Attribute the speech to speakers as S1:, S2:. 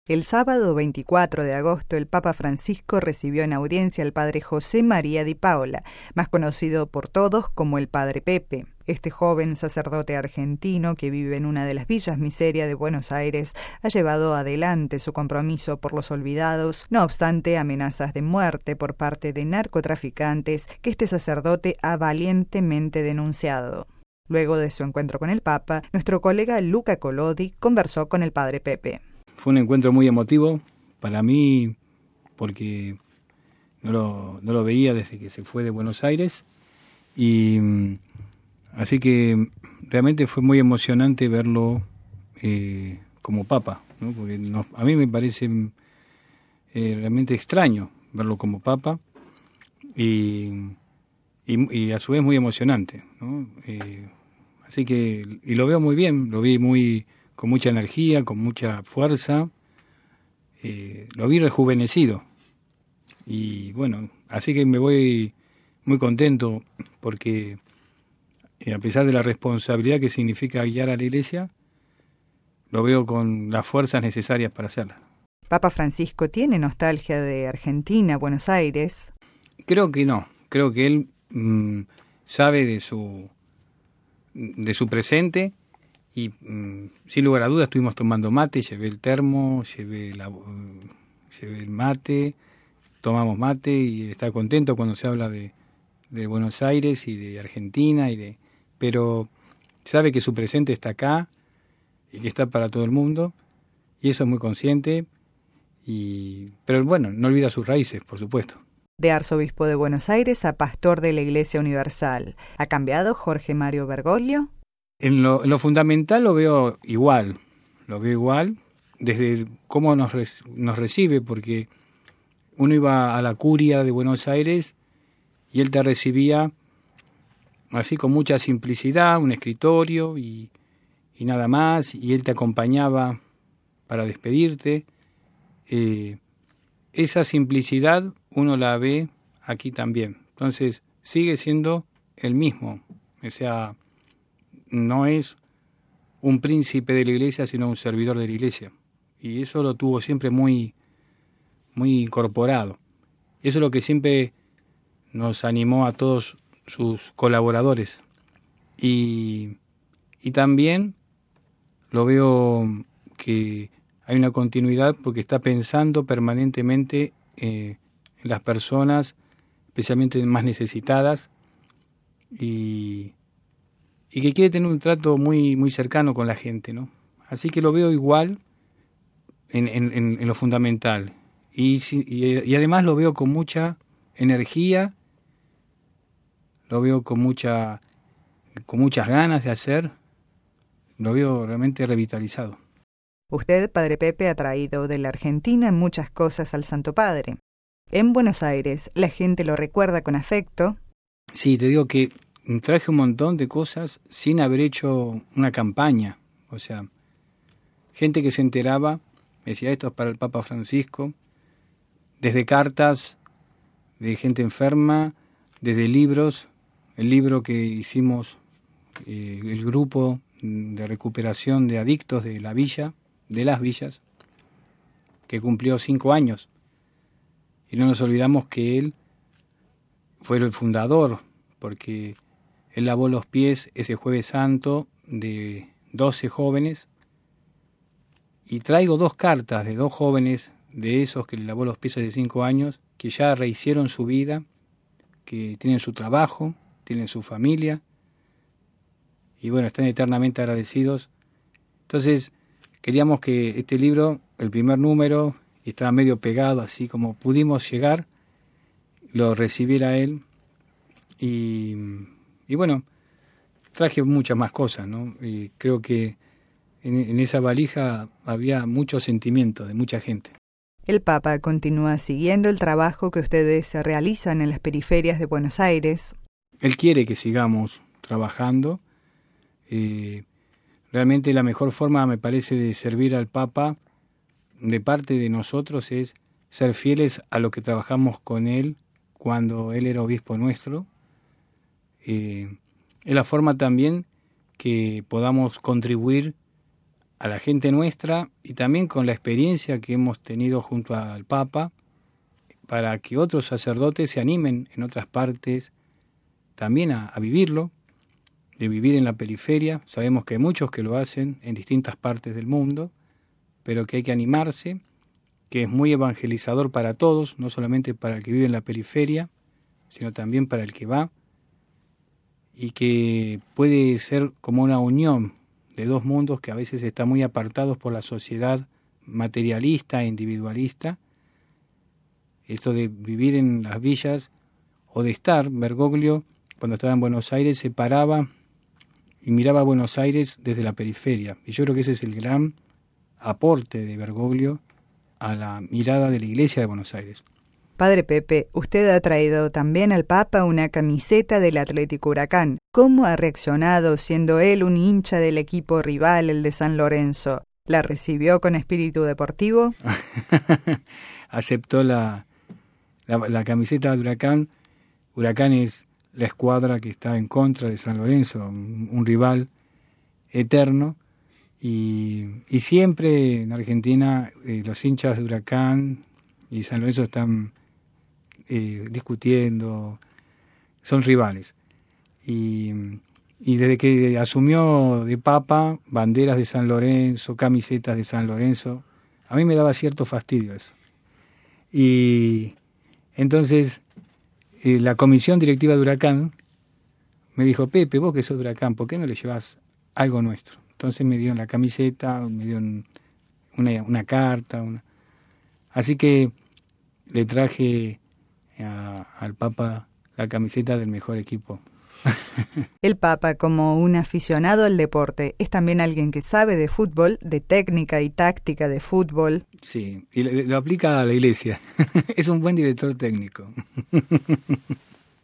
S1: El sábado 24 de agosto, el Papa Francisco recibió en audiencia al padre José María Di Paola, más conocido por todos como el Padre Pepe. Este joven sacerdote argentino que vive en una de las villas miseria de Buenos Aires ha llevado adelante su compromiso por los olvidados, no obstante amenazas de muerte por parte de narcotraficantes que este sacerdote ha valientemente denunciado. Luego de su encuentro con el Papa, nuestro colega Luca Colodi conversó con el Padre Pepe.
S2: Fue un encuentro muy emotivo para mí porque no lo veía desde que se fue de Buenos Aires y así que realmente fue muy emocionante verlo como Papa, ¿no? Porque a mí me parece realmente extraño verlo como Papa y a su vez muy emocionante, ¿no? Así que y lo veo muy bien, lo vi con mucha energía, con mucha fuerza, lo vi rejuvenecido. Y bueno, así que me voy muy contento porque a pesar de la responsabilidad que significa guiar a la Iglesia, lo veo con las fuerzas necesarias para hacerla.
S1: Papa Francisco tiene nostalgia de Argentina, Buenos Aires.
S2: Creo que no, creo que él sabe de su presente. Y sin lugar a dudas estuvimos tomando mate, llevé el termo, llevé el mate, tomamos mate y está contento cuando se habla de Buenos Aires y de Argentina, pero sabe que su presente está acá y que está para todo el mundo y eso es muy consciente, pero bueno, no olvida sus raíces, por supuesto.
S1: De arzobispo de Buenos Aires a pastor de la Iglesia Universal, ¿ha cambiado Jorge Mario Bergoglio?
S2: En lo fundamental lo veo igual, desde cómo nos recibe, porque uno iba a la curia de Buenos Aires y él te recibía así con mucha simplicidad, un escritorio y nada más, y él te acompañaba para despedirte. Esa simplicidad uno la ve aquí también, entonces sigue siendo el mismo, o sea, no es un príncipe de la Iglesia, sino un servidor de la Iglesia. Y eso lo tuvo siempre muy, muy incorporado. Eso es lo que siempre nos animó a todos sus colaboradores. Y también lo veo que hay una continuidad porque está pensando permanentemente en las personas, especialmente más necesitadas, y que quiere tener un trato muy, muy cercano con la gente, ¿no? Así que lo veo igual en lo fundamental. Y además lo veo con mucha energía, lo veo con muchas ganas de hacer, lo veo realmente revitalizado.
S1: Usted, Padre Pepe, ha traído de la Argentina muchas cosas al Santo Padre. En Buenos Aires, la gente lo recuerda con afecto.
S2: Sí, te digo que traje un montón de cosas sin haber hecho una campaña. O sea, gente que se enteraba, me decía, esto es para el Papa Francisco, desde cartas de gente enferma, desde libros, el libro que hicimos, el grupo de recuperación de adictos de la villa, de las villas, que cumplió 5 años. Y no nos olvidamos que él fue el fundador, porque él lavó los pies ese Jueves Santo de 12 jóvenes. Y traigo 2 cartas de 2 jóvenes, de esos que le lavó los pies hace 5 años, que ya rehicieron su vida, que tienen su trabajo, tienen su familia, y bueno, están eternamente agradecidos. Entonces, queríamos que este libro, el primer número, estaba medio pegado, así como pudimos llegar, lo recibiera él. Y bueno, traje muchas más cosas, ¿no? Y creo que en esa valija había mucho sentimiento de mucha gente.
S1: El Papa continúa siguiendo el trabajo que ustedes realizan en las periferias de Buenos Aires.
S2: Él quiere que sigamos trabajando. Realmente la mejor forma, me parece, de servir al Papa de parte de nosotros es ser fieles a lo que trabajamos con él cuando él era obispo nuestro. Es la forma también que podamos contribuir a la gente nuestra y también con la experiencia que hemos tenido junto al Papa, para que otros sacerdotes se animen en otras partes también a vivirlo, de vivir en la periferia. Sabemos que hay muchos que lo hacen en distintas partes del mundo, pero que hay que animarse, que es muy evangelizador para todos, no solamente para el que vive en la periferia, sino también para el que va, y que puede ser como una unión de dos mundos que a veces están muy apartados por la sociedad materialista e individualista. Esto de vivir en las villas o de estar, Bergoglio, cuando estaba en Buenos Aires, se paraba y miraba a Buenos Aires desde la periferia. Y yo creo que ese es el gran aporte de Bergoglio a la mirada de la Iglesia de Buenos Aires.
S1: Padre Pepe, usted ha traído también al Papa una camiseta del Atlético Huracán. ¿Cómo ha reaccionado siendo él un hincha del equipo rival, el de San Lorenzo? ¿La recibió con espíritu deportivo?
S2: Aceptó la camiseta de Huracán. Huracán es la escuadra que está en contra de San Lorenzo, un rival eterno. Y siempre en Argentina los hinchas de Huracán y San Lorenzo están discutiendo, son rivales. Y desde que asumió de Papa, banderas de San Lorenzo, camisetas de San Lorenzo, a mí me daba cierto fastidio eso. Y entonces la comisión directiva de Huracán me dijo: Pepe, vos que sos de Huracán, ¿por qué no le llevas algo nuestro? Entonces me dieron la camiseta, me dieron una carta. Así que le traje al Papa la camiseta del mejor equipo.
S1: El Papa, como un aficionado al deporte, es también alguien que sabe de fútbol, de técnica y táctica de fútbol.
S2: Sí, y lo aplica a la Iglesia. Es un buen director técnico.